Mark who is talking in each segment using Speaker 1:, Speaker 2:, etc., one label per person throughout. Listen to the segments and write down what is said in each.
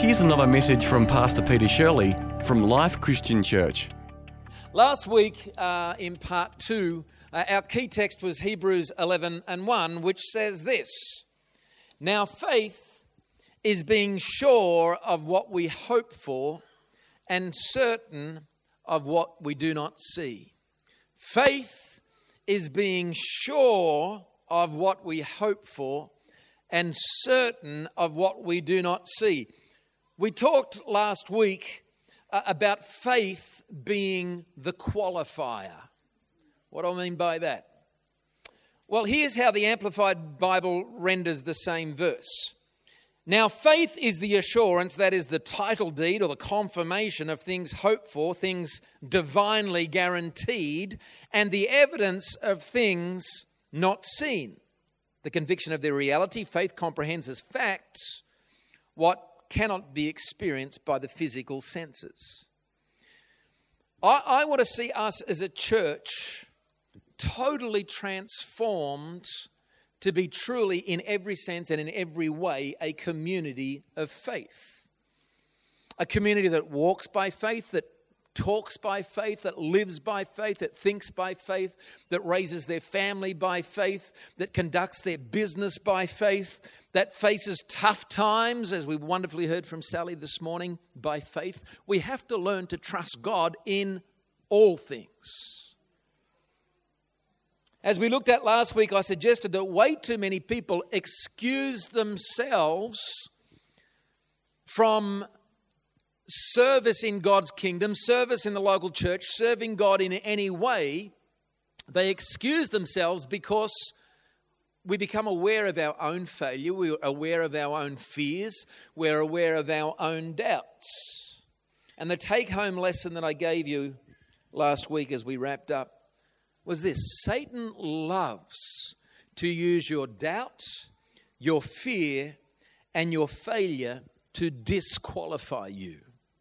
Speaker 1: Here's another message from Pastor Peter Shirley from Life Christian Church.
Speaker 2: Last week, in part 2, our key text was Hebrews 11:1, which says this: "Now faith is being sure of what we hope for and certain of what we do not see." Faith is being sure of what we hope for and certain of what we do not see. We talked last week about faith being the qualifier. What do I mean by that? Well, here's how the Amplified Bible renders the same verse. "Now faith is the assurance, that is the title deed or the confirmation of things hoped for, things divinely guaranteed, and the evidence of things not seen. The conviction of their reality. Faith comprehends as facts what cannot be experienced by the physical senses." I want to see us as a church totally transformed to be truly, in every sense and in every way, a community of faith. A community that walks by faith, that talks by faith, that lives by faith, that thinks by faith, that raises their family by faith, that conducts their business by faith, that faces tough times, as we wonderfully heard from Sally this morning, by faith. We have to learn to trust God in all things. As we looked at last week, I suggested that way too many people excuse themselves from service in God's kingdom, service in the local church, serving God in any way. They excuse themselves because we become aware of our own failure, we're aware of our own fears, we're aware of our own doubts. And the take-home lesson that I gave you last week as we wrapped up was this: Satan loves to use your doubt, your fear, and your failure to disqualify you.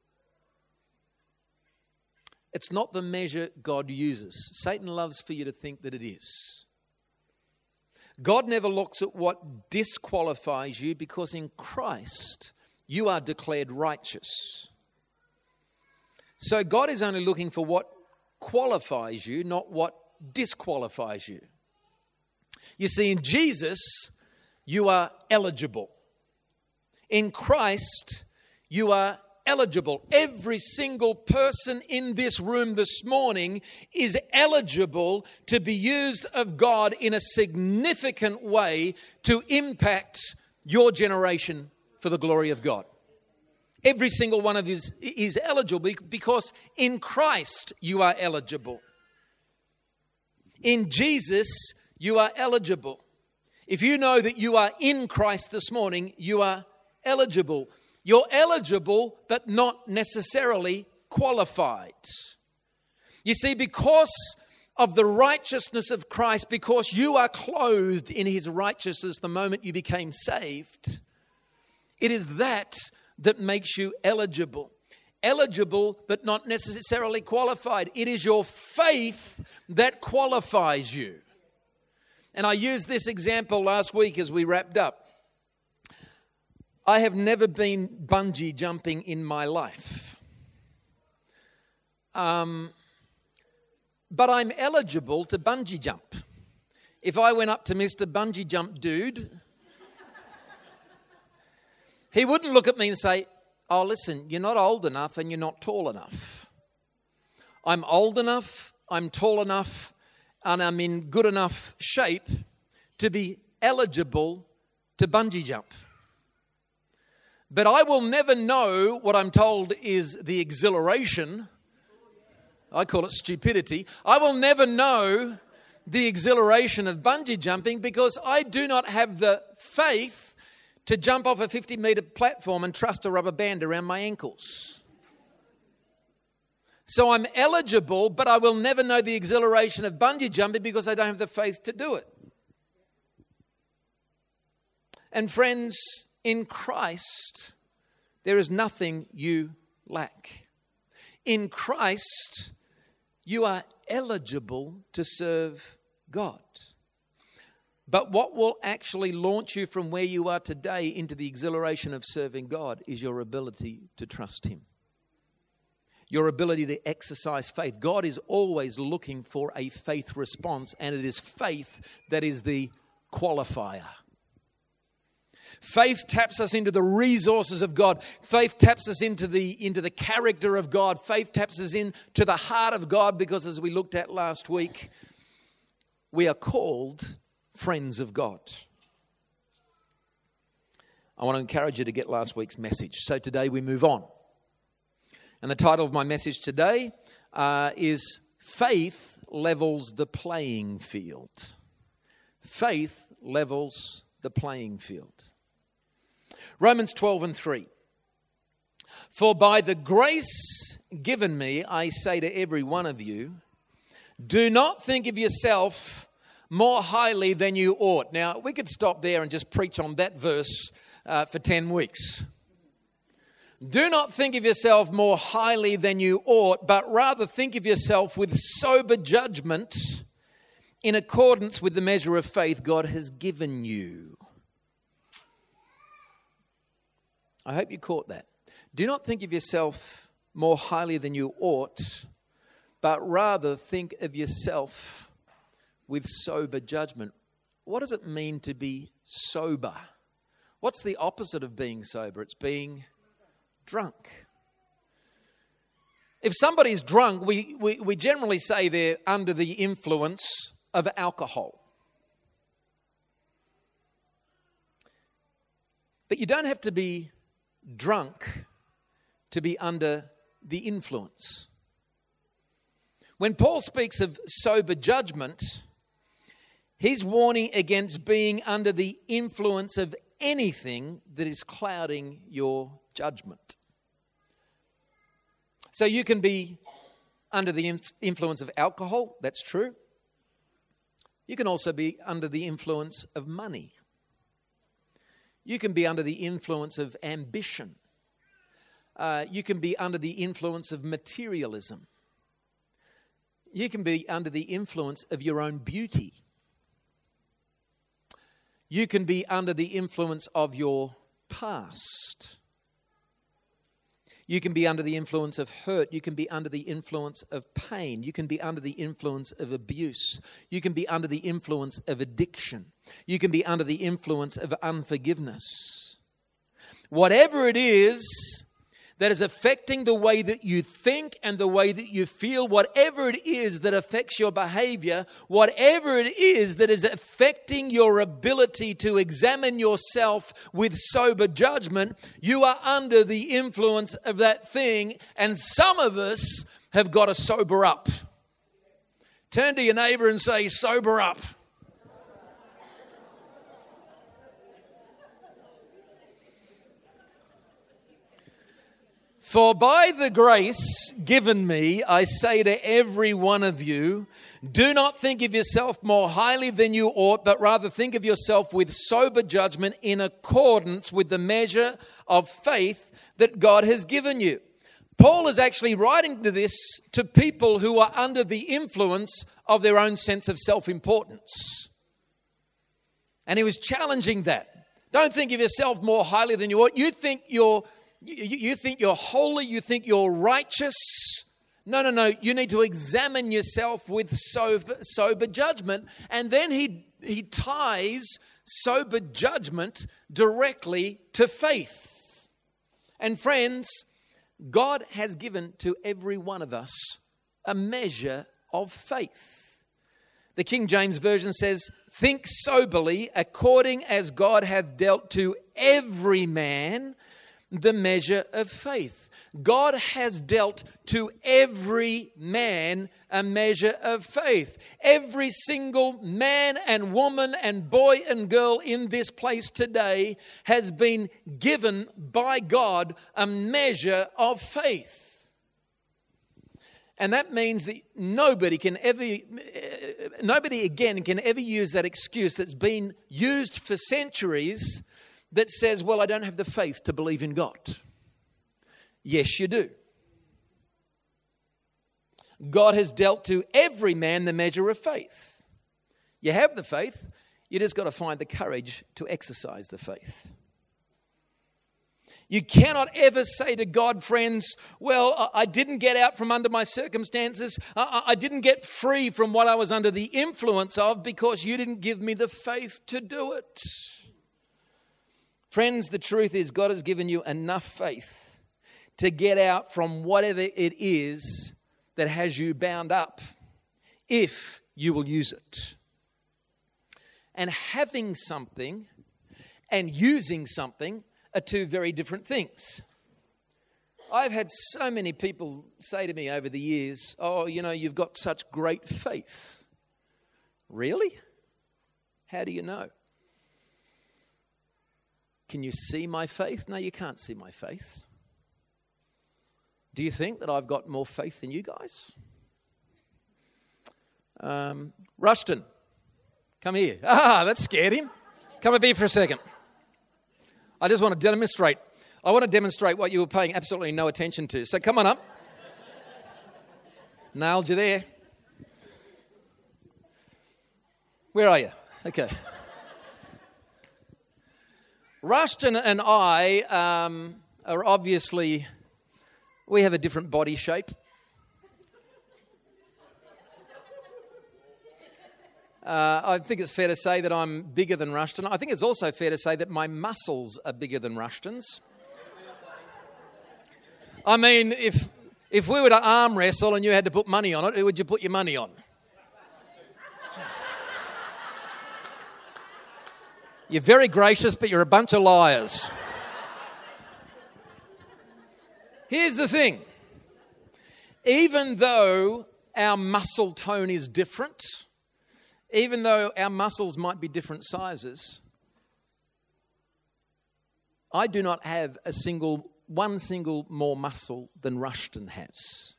Speaker 2: It's not the measure God uses. Satan loves for you to think that it is. God never looks at what disqualifies you, because in Christ you are declared righteous. So God is only looking for what qualifies you, not what disqualifies you. You see, in Jesus, you are eligible. In Christ, you are eligible. Every single person in this room this morning is eligible to be used of God in a significant way to impact your generation for the glory of God. Every single one of you is eligible because in Christ you are eligible. In Jesus you are eligible. If you know that you are in Christ this morning, you are eligible. You're eligible, but not necessarily qualified. You see, because of the righteousness of Christ, because you are clothed in His righteousness the moment you became saved, it is that makes you eligible. Eligible, but not necessarily qualified. It is your faith that qualifies you. And I used this example last week as we wrapped up. I have never been bungee jumping in my life. But I'm eligible to bungee jump. If I went up to Mr. Bungee Jump Dude, he wouldn't look at me and say, "Oh, listen, you're not old enough and you're not tall enough." I'm old enough, I'm tall enough, and I'm in good enough shape to be eligible to bungee jump. But I will never know what I'm told is the exhilaration. I call it stupidity. I will never know the exhilaration of bungee jumping because I do not have the faith to jump off a 50-meter platform and trust a rubber band around my ankles. So I'm eligible, but I will never know the exhilaration of bungee jumping because I don't have the faith to do it. And friends, in Christ, there is nothing you lack. In Christ, you are eligible to serve God. But what will actually launch you from where you are today into the exhilaration of serving God is your ability to trust Him. Your ability to exercise faith. God is always looking for a faith response, and it is faith that is the qualifier. Faith taps us into the resources of God. Faith taps us into the character of God. Faith taps us into the heart of God, because as we looked at last week, we are called friends of God. I want to encourage you to get last week's message. So today we move on. And the title of my message today is Faith Levels the Playing Field. Faith levels the playing field. Romans 12:3. For by the grace given me, I say to every one of you, do not think of yourself more highly than you ought. Now, we could stop there and just preach on that verse for 10 weeks. Do not think of yourself more highly than you ought, but rather think of yourself with sober judgment in accordance with the measure of faith God has given you. I hope you caught that. Do not think of yourself more highly than you ought, but rather think of yourself with sober judgment. What does it mean to be sober? What's the opposite of being sober? It's being drunk. If somebody's drunk, we generally say they're under the influence of alcohol. But you don't have to be drunk to be under the influence. When Paul speaks of sober judgment, he's warning against being under the influence of anything that is clouding your judgment. So you can be under the influence of alcohol, that's true. You can also be under the influence of money. You can be under the influence of ambition. You can be under the influence of materialism. You can be under the influence of your own beauty. You can be under the influence of your past. You can be under the influence of hurt. You can be under the influence of pain. You can be under the influence of abuse. You can be under the influence of addiction. You can be under the influence of unforgiveness. Whatever it is that is affecting the way that you think and the way that you feel, whatever it is that affects your behavior, whatever it is that is affecting your ability to examine yourself with sober judgment, you are under the influence of that thing, and some of us have got to sober up. Turn to your neighbor and say, sober up. For by the grace given me, I say to every one of you, do not think of yourself more highly than you ought, but rather think of yourself with sober judgment in accordance with the measure of faith that God has given you. Paul is actually writing to people who are under the influence of their own sense of self-importance. And he was challenging that. Don't think of yourself more highly than you ought. You think you're holy, you think you're righteous. No. You need to examine yourself with sober judgment. And then he ties sober judgment directly to faith. And friends, God has given to every one of us a measure of faith. The King James Version says, think soberly according as God hath dealt to every man the measure of faith. God has dealt to every man a measure of faith. Every single man and woman and boy and girl in this place today has been given by God a measure of faith. And that means that nobody again can ever use that excuse that's been used for centuries that says, well, I don't have the faith to believe in God. Yes, you do. God has dealt to every man the measure of faith. You have the faith. You just got to find the courage to exercise the faith. You cannot ever say to God, friends, well, I didn't get out from under my circumstances. I didn't get free from what I was under the influence of because you didn't give me the faith to do it. Friends, the truth is God has given you enough faith to get out from whatever it is that has you bound up if you will use it. And having something and using something are two very different things. I've had so many people say to me over the years, oh, you've got such great faith. Really? How do you know? Can you see my faith? No, you can't see my faith. Do you think that I've got more faith than you guys? Rushton, come here. That scared him. Come up here for a second. I just want to demonstrate. I want to demonstrate what you were paying absolutely no attention to. So come on up. Nailed you there. Where are you? Okay. Rushton and I are obviously, we have a different body shape. I think it's fair to say that I'm bigger than Rushton. I think it's also fair to say that my muscles are bigger than Rushton's. I mean, if we were to arm wrestle and you had to put money on it, who would you put your money on? You're very gracious, but you're a bunch of liars. Here's the thing. Even though our muscle tone is different, even though our muscles might be different sizes, I do not have one single more muscle than Rushton has.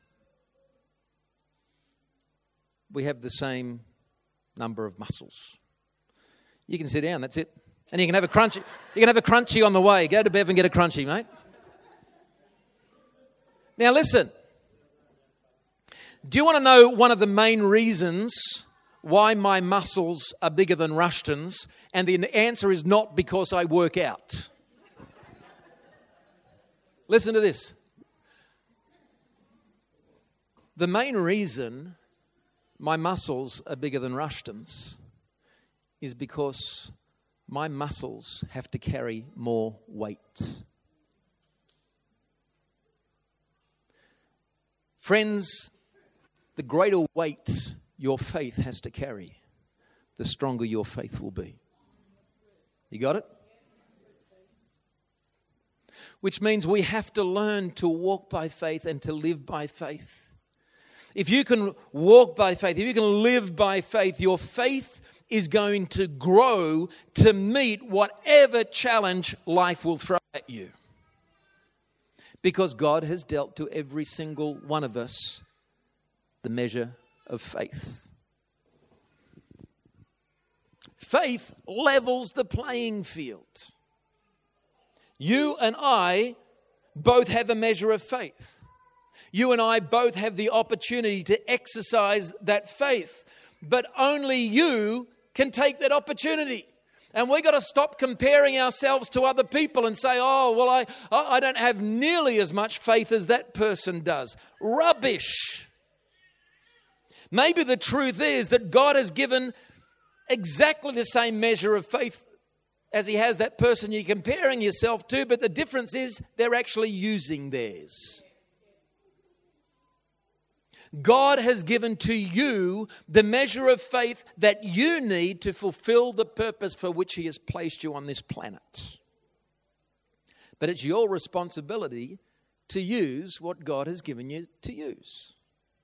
Speaker 2: We have the same number of muscles. You can sit down, that's it. And you can have a crunchy. You can have a crunchy on the way. Go to Bev and get a crunchy, mate. Now listen. Do you want to know one of the main reasons why my muscles are bigger than Rushton's? And the answer is not because I work out. Listen to this. The main reason my muscles are bigger than Rushton's is because my muscles have to carry more weight. Friends, the greater weight your faith has to carry, the stronger your faith will be. You got it? Which means we have to learn to walk by faith and to live by faith. If you can walk by faith, if you can live by faith, your faith is going to grow to meet whatever challenge life will throw at you. Because God has dealt to every single one of us the measure of faith. Faith levels the playing field. You and I both have a measure of faith. You and I both have the opportunity to exercise that faith, but only you can take that opportunity. And we got to stop comparing ourselves to other people and say, oh, well, I don't have nearly as much faith as that person does. Rubbish. Maybe the truth is that God has given exactly the same measure of faith as he has that person you're comparing yourself to, but the difference is they're actually using theirs. God has given to you the measure of faith that you need to fulfill the purpose for which he has placed you on this planet. But it's your responsibility to use what God has given you to use.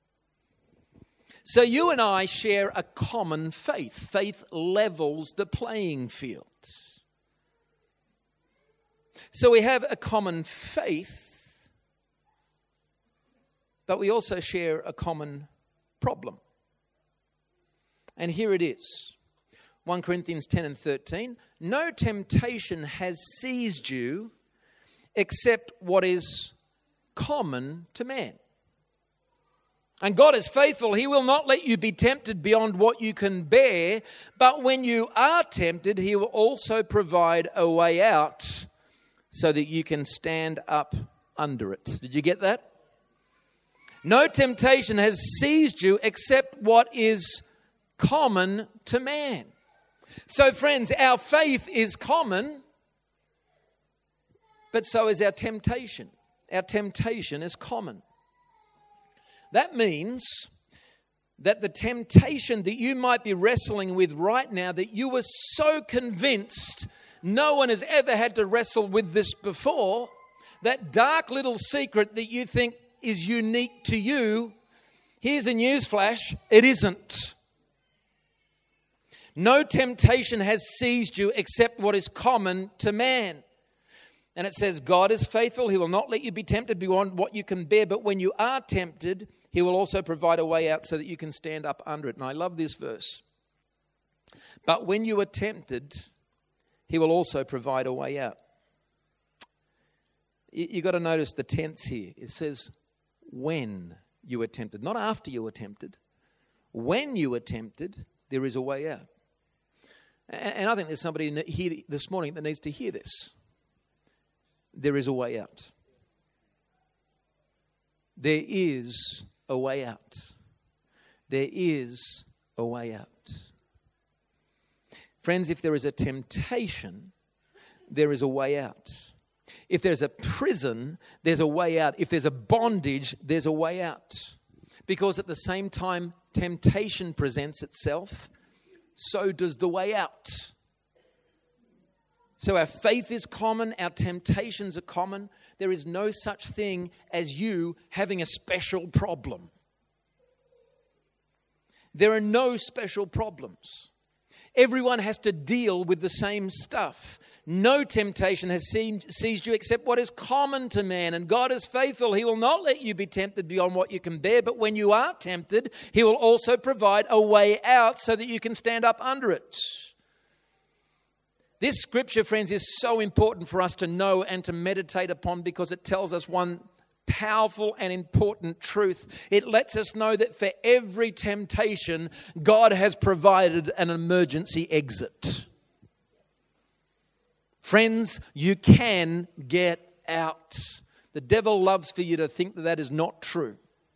Speaker 2: So you and I share a common faith. Faith levels the playing field. So we have a common faith, but we also share a common problem. And here it is. 1 Corinthians 10 and 13. No temptation has seized you except what is common to man. And God is faithful. He will not let you be tempted beyond what you can bear. But when you are tempted, He will also provide a way out so that you can stand up under it. Did you get that? No temptation has seized you except what is common to man. So friends, our faith is common, but so is our temptation. Our temptation is common. That means that the temptation that you might be wrestling with right now, that you were so convinced no one has ever had to wrestle with this before, that dark little secret that you think is unique to you, here's a newsflash, it isn't. No temptation has seized you except what is common to man. And it says, God is faithful. He will not let you be tempted beyond what you can bear. But when you are tempted, He will also provide a way out so that you can stand up under it. And I love this verse. But when you are tempted, He will also provide a way out. You've got to notice the tense here. It says, when you are tempted, not after you are tempted. When you are tempted, there is a way out. And I think there's somebody here this morning that needs to hear this. There is a way out. There is a way out. There is a way out. Friends, if there is a temptation, there is a way out. If there's a prison, there's a way out. If there's a bondage, there's a way out. Because at the same time temptation presents itself, so does the way out. So our faith is common, our temptations are common. There is no such thing as you having a special problem. There are no special problems. Everyone has to deal with the same stuff. No temptation has seized you except what is common to man. And God is faithful. He will not let you be tempted beyond what you can bear. But when you are tempted, He will also provide a way out so that you can stand up under it. This scripture, friends, is so important for us to know and to meditate upon because it tells us one powerful and important truth. It lets us know that for every temptation, God has provided an emergency exit. Friends, you can get out. The devil loves for you to think that that is not true.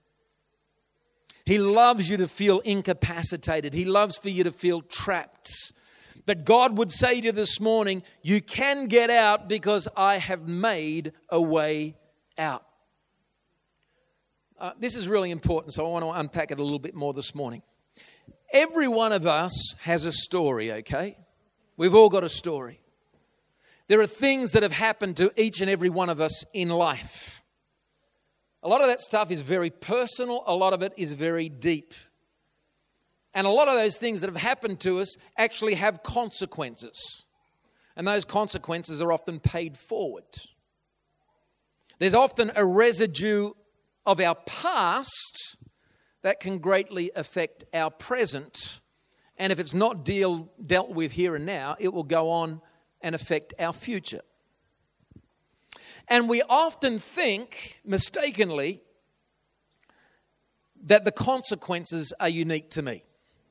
Speaker 2: He loves you to feel incapacitated. He loves for you to feel trapped. But God would say to you this morning, you can get out because I have made a way out. This is really important, so I want to unpack it a little bit more this morning. Every one of us has a story, okay? We've all got a story. There are things that have happened to each and every one of us in life. A lot of that stuff is very personal. A lot of it is very deep. And a lot of those things that have happened to us actually have consequences. And those consequences are often paid forward. There's often a residue of our past that can greatly affect our present. And if it's not dealt with here and now, it will go on and affect our future. And we often think, mistakenly, that the consequences are unique to me.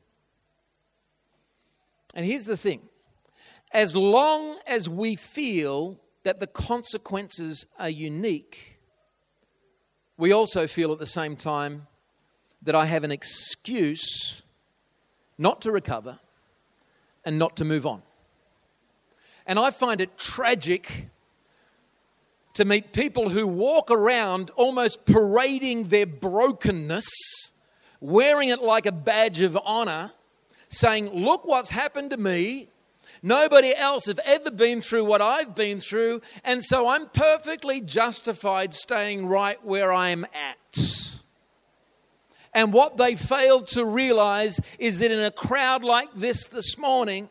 Speaker 2: And here's the thing. As long as we feel that the consequences are unique, we also feel at the same time that I have an excuse not to recover and not to move on. And I find it tragic to meet people who walk around almost parading their brokenness, wearing it like a badge of honor, saying, look what's happened to me. Nobody else have ever been through what I've been through, and so I'm perfectly justified staying right where I'm at. And what they failed to realize is that in a crowd like this morning,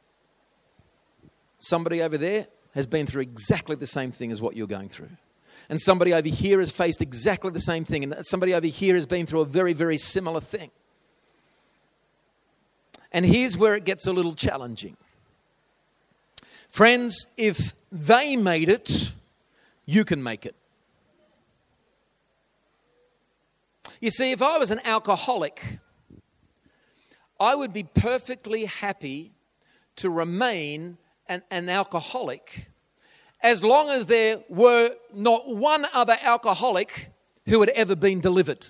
Speaker 2: somebody over there has been through exactly the same thing as what you're going through. And somebody over here has faced exactly the same thing. And somebody over here has been through a very, very similar thing. And here's where it gets a little challenging. Friends, if they made it, you can make it. You see, if I was an alcoholic, I would be perfectly happy to remain an alcoholic as long as there were not one other alcoholic who had ever been delivered.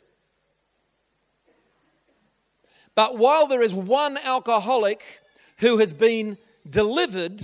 Speaker 2: But while there is one alcoholic who has been delivered,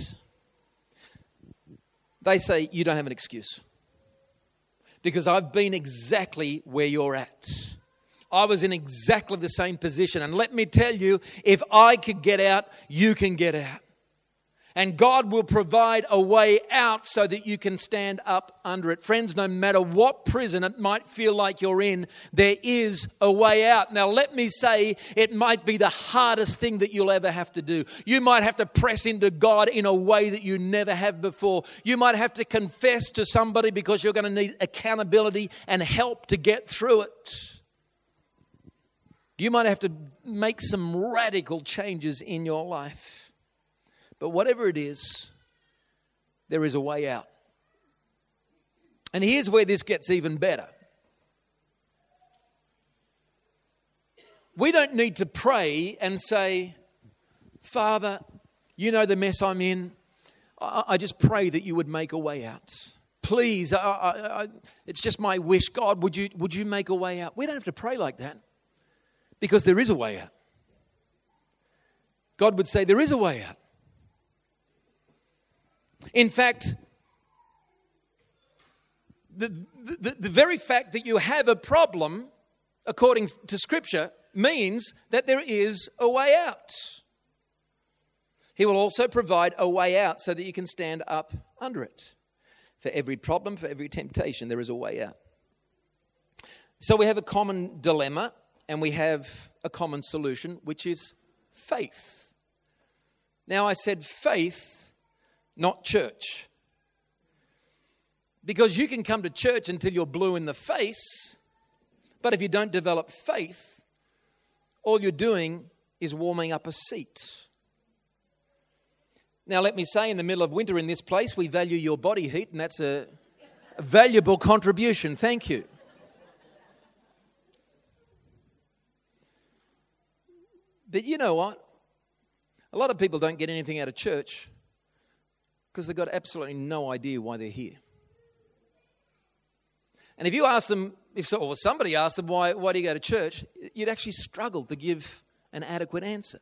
Speaker 2: they say, you don't have an excuse. Because I've been exactly where you're at. I was in exactly the same position. And let me tell you, if I could get out, you can get out. And God will provide a way out so that you can stand up under it. Friends, no matter what prison it might feel like you're in, there is a way out. Now, let me say, it might be the hardest thing that you'll ever have to do. You might have to press into God in a way that you never have before. You might have to confess to somebody because you're going to need accountability and help to get through it. You might have to make some radical changes in your life. But whatever it is, there is a way out. And here's where this gets even better. We don't need to pray and say, Father, you know the mess I'm in. I just pray that you would make a way out. Please, it's just my wish. God, would you make a way out? We don't have to pray like that because there is a way out. God would say there is a way out. In fact, the very fact that you have a problem, according to Scripture, means that there is a way out. He will also provide a way out so that you can stand up under it. For every problem, for every temptation, there is a way out. So we have a common dilemma and we have a common solution, which is faith. Now, I said faith, not church. Because you can come to church until you're blue in the face, but if you don't develop faith, all you're doing is warming up a seat. Now, let me say, in the middle of winter in this place, we value your body heat, and that's a valuable contribution. Thank you. But you know what? A lot of people don't get anything out of church because they've got absolutely no idea why they're here. And if you ask them, or somebody asks them, why do you go to church? You'd actually struggle to give an adequate answer.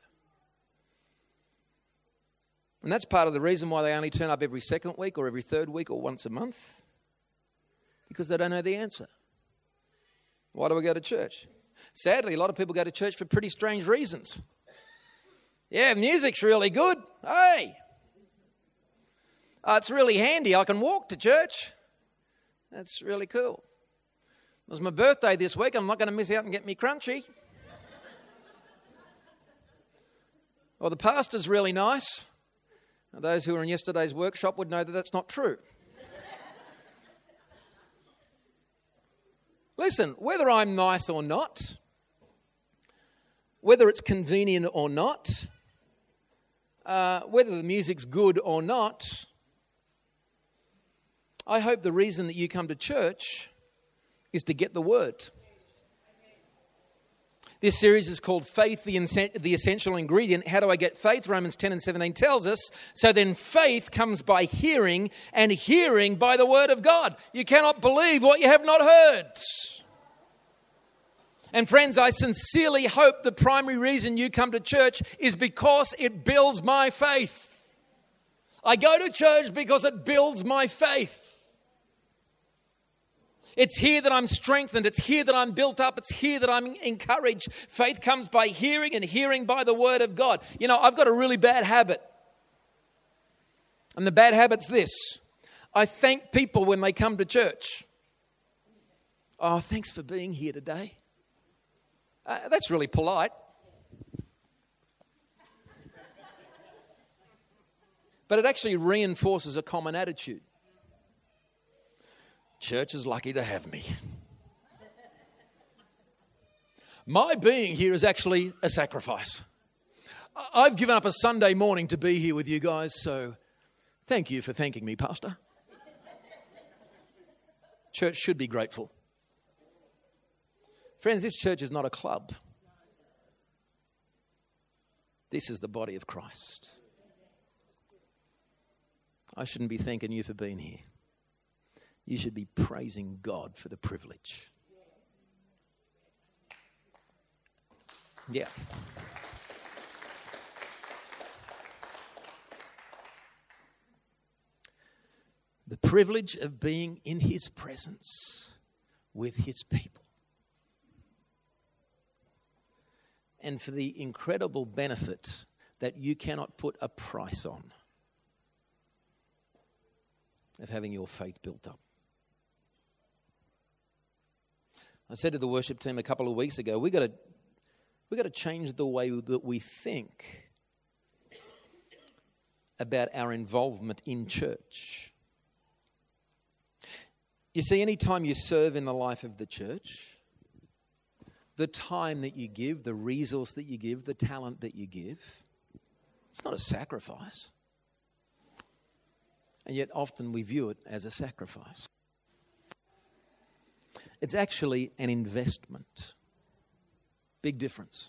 Speaker 2: And that's part of the reason why they only turn up every second week or every third week or once a month. Because they don't know the answer. Why do we go to church? Sadly, a lot of people go to church for pretty strange reasons. Yeah, music's really good. Hey! It's really handy. I can walk to church. That's really cool. It was my birthday this week. I'm not going to miss out and get me crunchy. Well, the pastor's really nice. Now, those who were in yesterday's workshop would know that that's not true. Listen, whether I'm nice or not, whether it's convenient or not, whether the music's good or not, I hope the reason that you come to church is to get the word. This series is called Faith, the Essential Ingredient. How do I get faith? Romans 10 and 17 tells us, so then faith comes by hearing, and hearing by the word of God. You cannot believe what you have not heard. And friends, I sincerely hope the primary reason you come to church is because it builds my faith. I go to church because it builds my faith. It's here that I'm strengthened. It's here that I'm built up. It's here that I'm encouraged. Faith comes by hearing, and hearing by the word of God. You know, I've got a really bad habit. And the bad habit's this. I thank people when they come to church. Oh, thanks for being here today. That's really polite. But it actually reinforces a common attitude. Church is lucky to have me. My being here is actually a sacrifice. I've given up a Sunday morning to be here with you guys, so thank you for thanking me, Pastor. Church should be grateful. Friends, this church is not a club. This is the body of Christ. I shouldn't be thanking you for being here. You should be praising God for the privilege. Yeah. The privilege of being in His presence with His people. And for the incredible benefit that you cannot put a price on of having your faith built up. I said to the worship team a couple of weeks ago, we got to change the way that we think about our involvement in church. You see, any time you serve in the life of the church, the time that you give, the resource that you give, the talent that you give, it's not a sacrifice. And yet often we view it as a sacrifice. It's actually an investment. Big difference.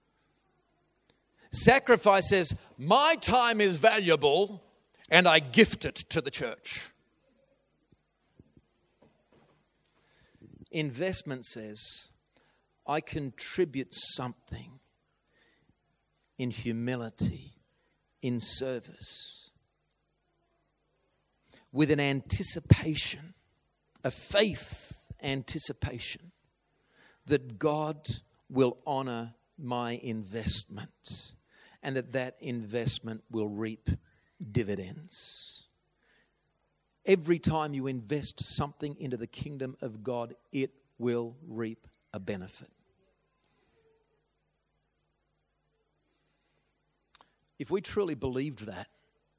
Speaker 2: Sacrifice says, my time is valuable and I gift it to the church. Investment says, I contribute something in humility, in service, with an anticipation, a faith anticipation that God will honor my investment and that investment will reap dividends. Every time you invest something into the kingdom of God, it will reap a benefit. If we truly believed that,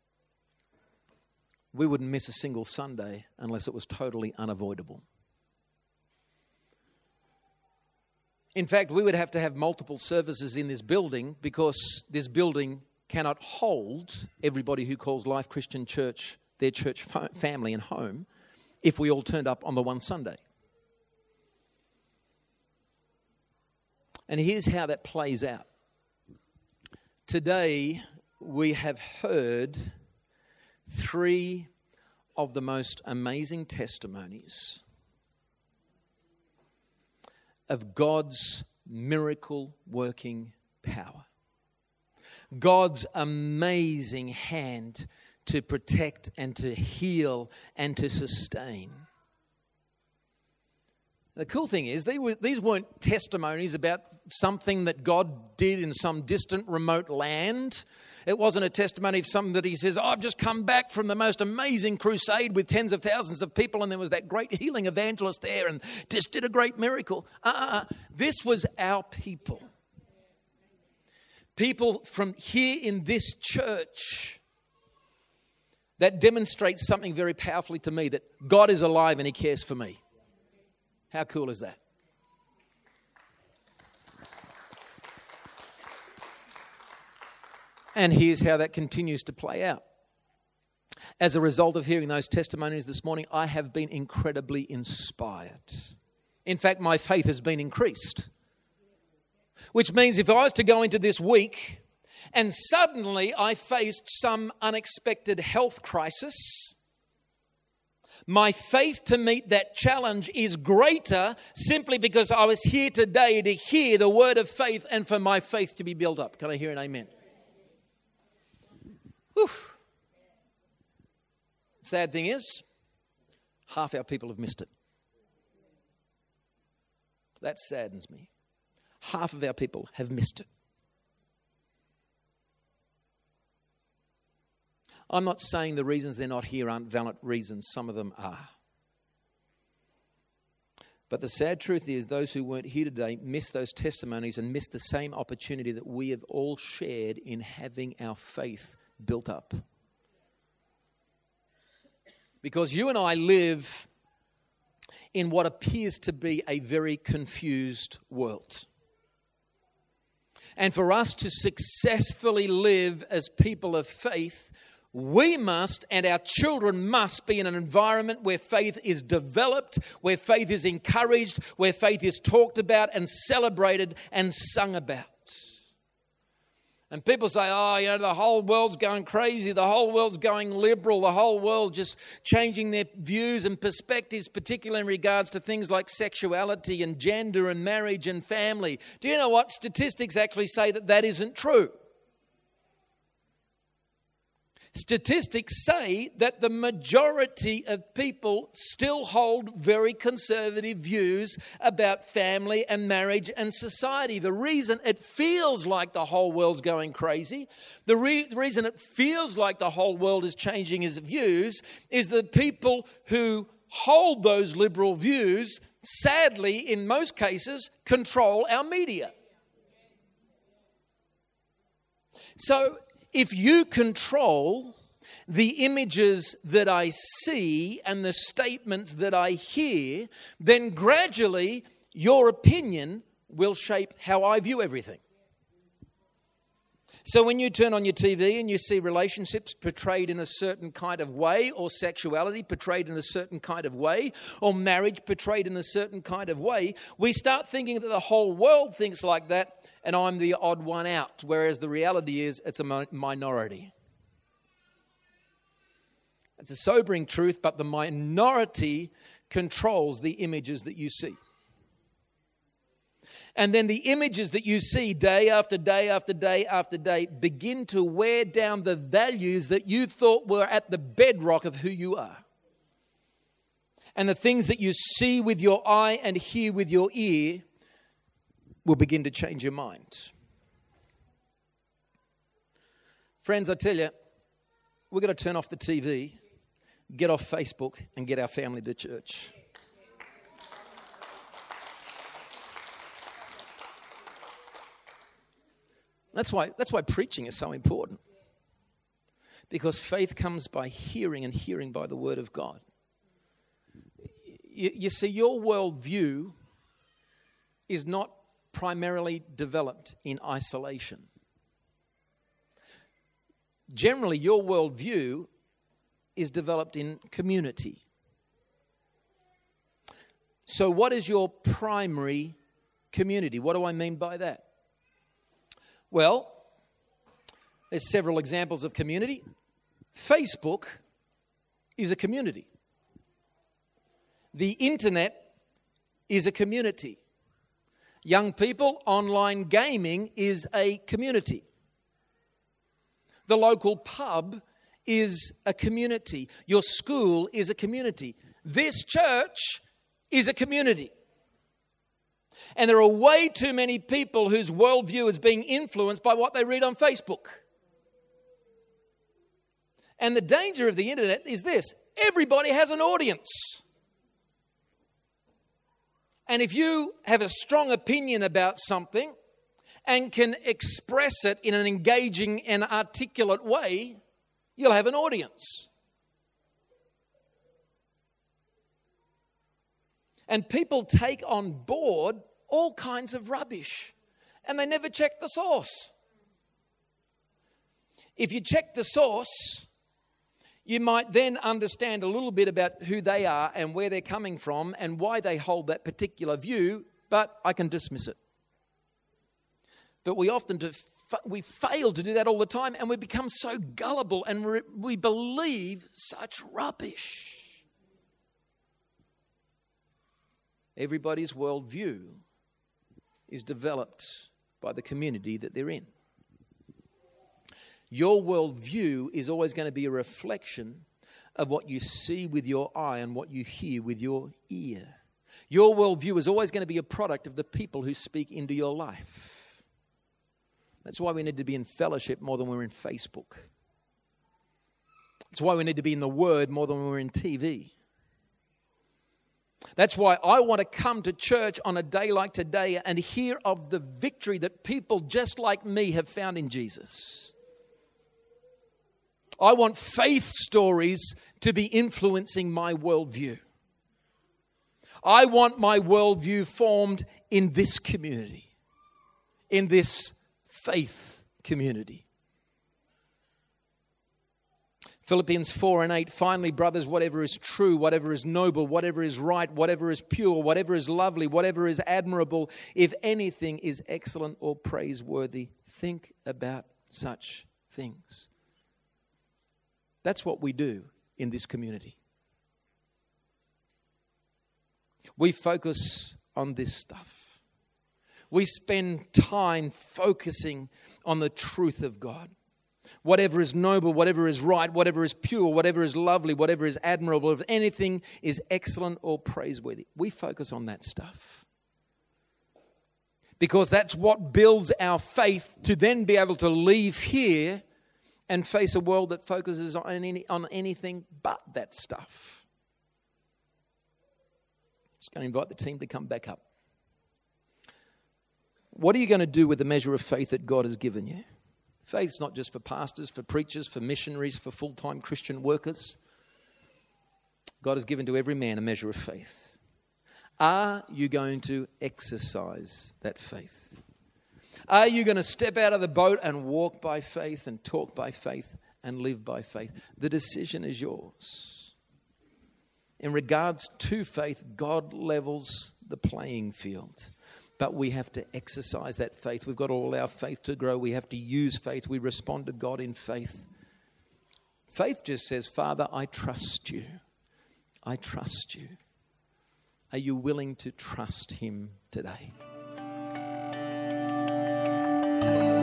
Speaker 2: we wouldn't miss a single Sunday unless it was totally unavoidable. In fact, we would have to have multiple services in this building because this building cannot hold everybody who calls Life Christian Church their church family and home if we all turned up on the one Sunday. And here's how that plays out. Today, we have heard 3 of the most amazing testimonies of God's miracle-working power. God's amazing hand to protect and to heal and to sustain. The cool thing is, these weren't testimonies about something that God did in some distant, remote land. It wasn't a testimony of something that he says, I've just come back from the most amazing crusade with tens of thousands of people and there was that great healing evangelist there and just did a great miracle. This was our people. People from here in this church that demonstrates something very powerfully to me, that God is alive and He cares for me. How cool is that? And here's how that continues to play out. As a result of hearing those testimonies this morning, I have been incredibly inspired. In fact, my faith has been increased. Which means if I was to go into this week and suddenly I faced some unexpected health crisis, my faith to meet that challenge is greater simply because I was here today to hear the word of faith and for my faith to be built up. Can I hear an amen? Whew. Sad thing is, half our people have missed it. That saddens me. Half of our people have missed it. I'm not saying the reasons they're not here aren't valid reasons. Some of them are. But the sad truth is those who weren't here today missed those testimonies and missed the same opportunity that we have all shared in having our faith built up. Because you and I live in what appears to be a very confused world. And for us to successfully live as people of faith, We must, and our children must, be in an environment where faith is developed, where faith is encouraged, where faith is talked about and celebrated and sung about. And people say, the whole world's going crazy, the whole world's going liberal, the whole world just changing their views and perspectives, particularly in regards to things like sexuality and gender and marriage and family. Do you know what? Statistics actually say that isn't true. Statistics say that the majority of people still hold very conservative views about family and marriage and society. The reason it feels like the whole world's going crazy, the reason it feels like the whole world is changing its views, is the people who hold those liberal views, sadly, in most cases, control our media. So, if you control the images that I see and the statements that I hear, then gradually your opinion will shape how I view everything. So when you turn on your TV and you see relationships portrayed in a certain kind of way, or sexuality portrayed in a certain kind of way, or marriage portrayed in a certain kind of way, we start thinking that the whole world thinks like that and I'm the odd one out, whereas the reality is it's a minority. It's a sobering truth, but the minority controls the images that you see. And then the images that you see day after day after day after day begin to wear down the values that you thought were at the bedrock of who you are. And the things that you see with your eye and hear with your ear will begin to change your mind. Friends, I tell you, we've got to turn off the TV, get off Facebook, and get our family to church. That's why preaching is so important. Because faith comes by hearing, and hearing by the word of God. You see, your worldview is not primarily developed in isolation. Generally, your worldview is developed in community. So what is your primary community? What do I mean by that? Well, there's several examples of community. Facebook is a community. The internet is a community. Young people, online gaming is a community. The local pub is a community. Your school is a community. This church is a community. And there are way too many people whose worldview is being influenced by what they read on Facebook. And the danger of the internet is this: everybody has an audience. And if you have a strong opinion about something and can express it in an engaging and articulate way, you'll have an audience. And people take on board all kinds of rubbish, and they never check the source. If you check the source, you might then understand a little bit about who they are and where they're coming from and why they hold that particular view, but I can dismiss it. But we often we fail to do that all the time, and we become so gullible and we believe such rubbish. Everybody's worldview is developed by the community that they're in. Your worldview is always going to be a reflection of what you see with your eye and what you hear with your ear. Your worldview is always going to be a product of the people who speak into your life. That's why we need to be in fellowship more than we're in Facebook. That's why we need to be in the Word more than we're in TV. That's why I want to come to church on a day like today and hear of the victory that people just like me have found in Jesus. I want faith stories to be influencing my worldview. I want my worldview formed in this community, in this faith community. Philippians 4:8, finally, brothers, whatever is true, whatever is noble, whatever is right, whatever is pure, whatever is lovely, whatever is admirable, if anything is excellent or praiseworthy, think about such things. That's what we do in this community. We focus on this stuff. We spend time focusing on the truth of God. Whatever is noble, whatever is right, whatever is pure, whatever is lovely, whatever is admirable, if anything is excellent or praiseworthy. We focus on that stuff. Because that's what builds our faith to then be able to leave here and face a world that focuses on anything but that stuff. Just going to invite the team to come back up. What are you going to do with the measure of faith that God has given you? Faith's not just for pastors, for preachers, for missionaries, for full-time Christian workers. God has given to every man a measure of faith. Are you going to exercise that faith? Are you going to step out of the boat and walk by faith and talk by faith and live by faith? The decision is yours. In regards to faith, God levels the playing field. But we have to exercise that faith. We've got to allow faith to grow. We have to use faith. We respond to God in faith. Faith just says, Father, I trust you. I trust you. Are you willing to trust him today?